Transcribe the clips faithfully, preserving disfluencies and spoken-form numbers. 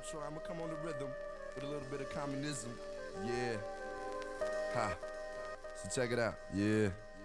intro. I'ma come on the rhythm with a little bit of communism. Yeah. Ha. So check it out. Yeah.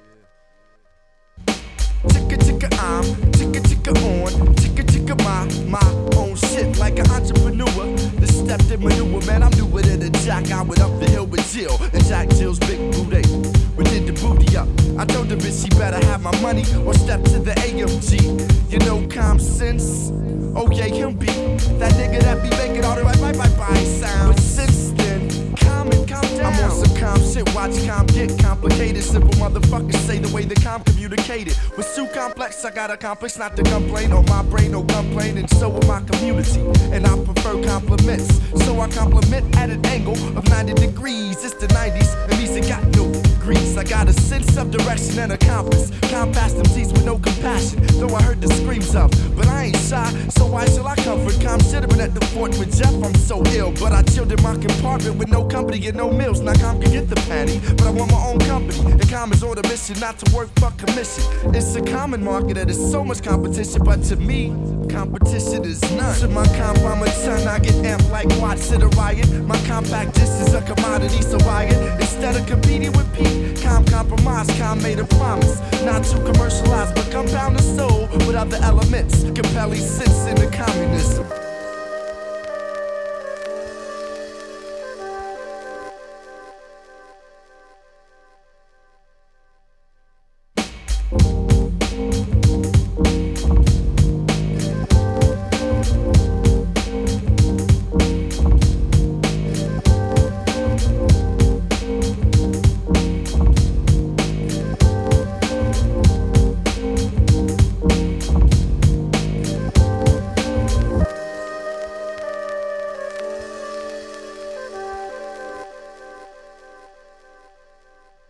Chicka chicka I'm, chicka chicka on, chicka chicka my, my own shit like an entrepreneur. The stepped in manure, man, I'm newer than a jack. I went up the hill with Jill, and Jack Jill's big booty. We did the booty up. I told the bitch she better have my money or step to the A M G. You know common sense? Oh yeah, him be that nigga that be making all the right, right, right, right sound. But since then, common, calm down. I'm on some calm shit, watch calm get complicated. Simple motherfuckers say the way the calm communicated was too complex. I got a complex not to complain on my brain, no complain, and so will my community. And I prefer compliments, so I compliment at an angle of ninety degrees. It's the nineties, and these ain't got no degrees. I got a sense of direction and a compass. Compass them T's with no compassion, though I heard the screams of. But I ain't shy, so why shall I comfort? Calm should've been at the fort with Jeff, I'm so ill. But I chilled in my compartment with no company and no meals. Now Calm can get the patty, but I want my own company. And Calm is on a mission, not to work for commission. It's a common market and there's so much competition, but to me, competition is none. To my comp, I'm a ton, I get amped like Watts at a riot. My compact just is a commodity, so I it. Instead of competing with Pete, Calm compromise, Calm made a promise not to commercialize, but compound the soul with other elements, compelling sense into communism.